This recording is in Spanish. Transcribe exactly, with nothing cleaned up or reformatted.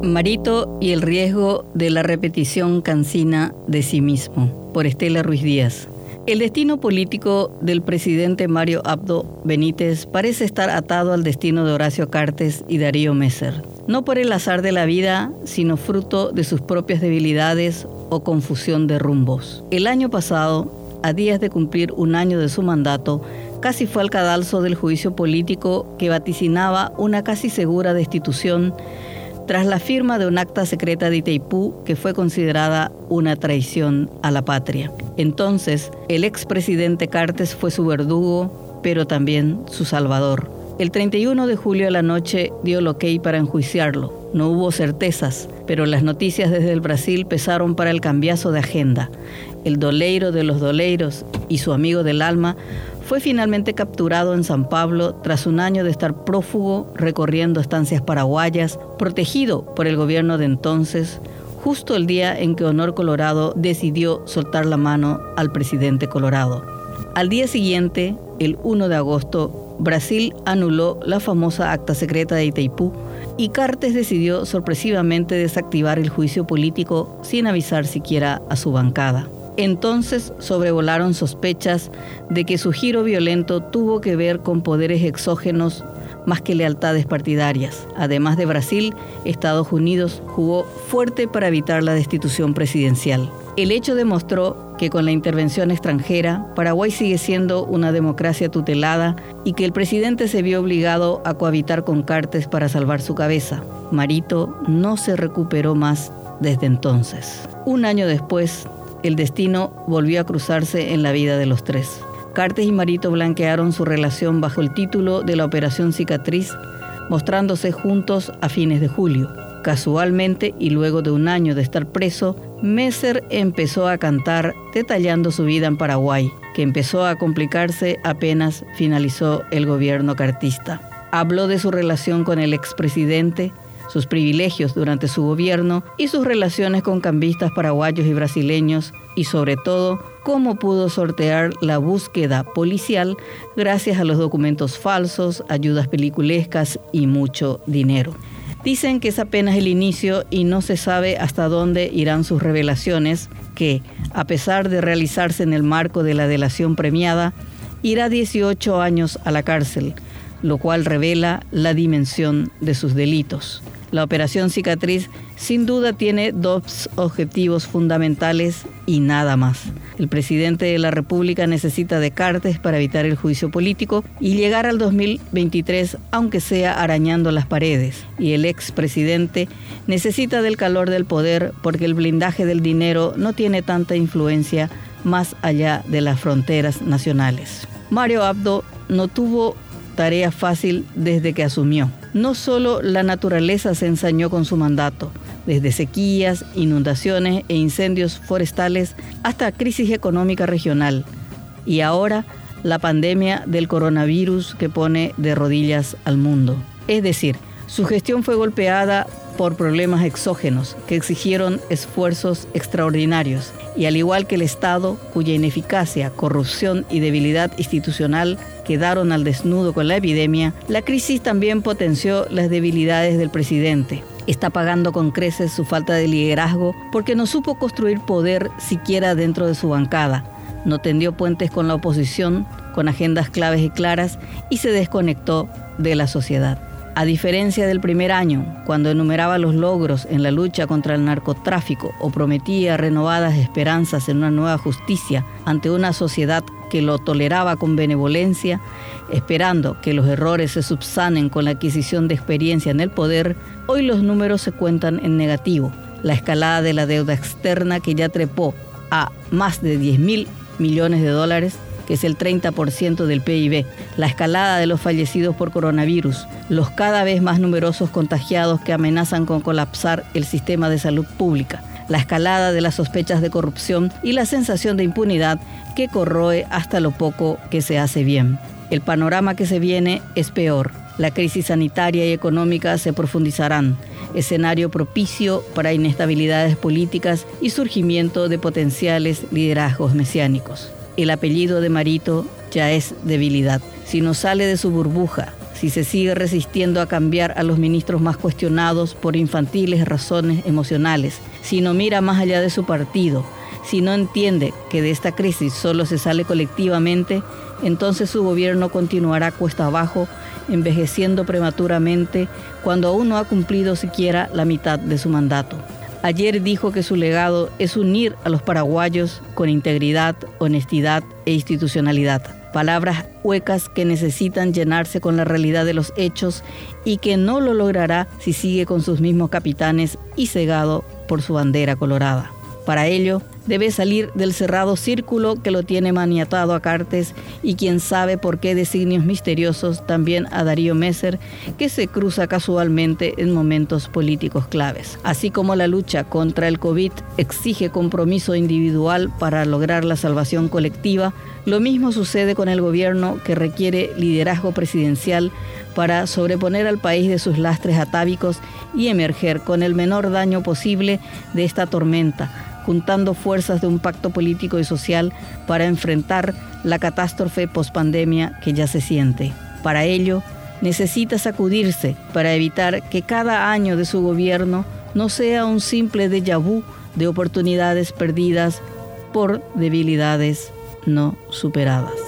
Marito y el riesgo de la repetición cansina de sí mismo, por Estela Ruiz Díaz. El destino político del presidente Mario Abdo Benítez parece estar atado al destino de Horacio Cartes y Darío Messer, no por el azar de la vida, sino fruto de sus propias debilidades o confusión de rumbos. El año pasado, a días de cumplir un año de su mandato, casi fue al cadalso del juicio político que vaticinaba una casi segura destitución tras la firma de un acta secreta de Itaipú que fue considerada una traición a la patria. Entonces, el expresidente Cartes fue su verdugo, pero también su salvador. El treinta y uno de julio a la noche dio el ok para enjuiciarlo. No hubo certezas, pero las noticias desde el Brasil pesaron para el cambiazo de agenda. El doleiro de los doleiros y su amigo del alma fue finalmente capturado en San Pablo tras un año de estar prófugo recorriendo estancias paraguayas, protegido por el gobierno de entonces, justo el día en que Honor Colorado decidió soltar la mano al presidente Colorado. Al día siguiente, el primero de agosto, Brasil anuló la famosa acta secreta de Itaipú y Cartes decidió sorpresivamente desactivar el juicio político sin avisar siquiera a su bancada. Entonces sobrevolaron sospechas de que su giro violento tuvo que ver con poderes exógenos más que lealtades partidarias. Además de Brasil, Estados Unidos jugó fuerte para evitar la destitución presidencial. El hecho demostró que con la intervención extranjera, Paraguay sigue siendo una democracia tutelada y que el presidente se vio obligado a cohabitar con Cartes para salvar su cabeza. Marito no se recuperó más desde entonces. Un año después, el destino volvió a cruzarse en la vida de los tres. Cartes y Marito blanquearon su relación bajo el título de la Operación Cicatriz, mostrándose juntos a fines de julio. Casualmente, y luego de un año de estar preso, Messer empezó a cantar detallando su vida en Paraguay, que empezó a complicarse apenas finalizó el gobierno cartista. Habló de su relación con el expresidente, sus privilegios durante su gobierno y sus relaciones con cambistas paraguayos y brasileños, y sobre todo, cómo pudo sortear la búsqueda policial gracias a los documentos falsos, ayudas peliculescas y mucho dinero. Dicen que es apenas el inicio y no se sabe hasta dónde irán sus revelaciones, que, a pesar de realizarse en el marco de la delación premiada, irá dieciocho años a la cárcel, lo cual revela la dimensión de sus delitos. La Operación Cicatriz sin duda tiene dos objetivos fundamentales y nada más. El presidente de la República necesita de Cartes para evitar el juicio político y llegar al dos mil veintitrés, aunque sea arañando las paredes. Y el expresidente necesita del calor del poder porque el blindaje del dinero no tiene tanta influencia más allá de las fronteras nacionales. Mario Abdo no tuvo tarea fácil desde que asumió. No solo la naturaleza se ensañó con su mandato, desde sequías, inundaciones e incendios forestales hasta crisis económica regional. Y ahora, la pandemia del coronavirus que pone de rodillas al mundo. Es decir, su gestión fue golpeada por problemas exógenos que exigieron esfuerzos extraordinarios. Y al igual que el Estado, cuya ineficacia, corrupción y debilidad institucional quedaron al desnudo con la epidemia, la crisis también potenció las debilidades del presidente. Está pagando con creces su falta de liderazgo porque no supo construir poder siquiera dentro de su bancada. No tendió puentes con la oposición, con agendas claves y claras, y se desconectó de la sociedad. A diferencia del primer año, cuando enumeraba los logros en la lucha contra el narcotráfico o prometía renovadas esperanzas en una nueva justicia ante una sociedad que lo toleraba con benevolencia, esperando que los errores se subsanen con la adquisición de experiencia en el poder, hoy los números se cuentan en negativo. La escalada de la deuda externa, que ya trepó a más de diez mil millones de dólares, que es el treinta por ciento del P I B, la escalada de los fallecidos por coronavirus, los cada vez más numerosos contagiados que amenazan con colapsar el sistema de salud pública, la escalada de las sospechas de corrupción y la sensación de impunidad que corroe hasta lo poco que se hace bien. El panorama que se viene es peor. La crisis sanitaria y económica se profundizarán, escenario propicio para inestabilidades políticas y surgimiento de potenciales liderazgos mesiánicos. El apellido de Marito ya es debilidad. Si no sale de su burbuja, si se sigue resistiendo a cambiar a los ministros más cuestionados por infantiles razones emocionales, si no mira más allá de su partido, si no entiende que de esta crisis solo se sale colectivamente, entonces su gobierno continuará cuesta abajo, envejeciendo prematuramente cuando aún no ha cumplido siquiera la mitad de su mandato. Ayer dijo que su legado es unir a los paraguayos con integridad, honestidad e institucionalidad. Palabras huecas que necesitan llenarse con la realidad de los hechos y que no lo logrará si sigue con sus mismos capitanes y cegado por su bandera colorada. Para ello, debe salir del cerrado círculo que lo tiene maniatado a Cartes y quién sabe por qué designios misteriosos también a Darío Messer, que se cruza casualmente en momentos políticos claves. Así como la lucha contra el COVID exige compromiso individual para lograr la salvación colectiva, lo mismo sucede con el gobierno, que requiere liderazgo presidencial para sobreponer al país de sus lastres atávicos y emerger con el menor daño posible de esta tormenta, juntando fuerzas de un pacto político y social para enfrentar la catástrofe pospandemia que ya se siente. Para ello, necesita sacudirse para evitar que cada año de su gobierno no sea un simple déjà vu de oportunidades perdidas por debilidades no superadas.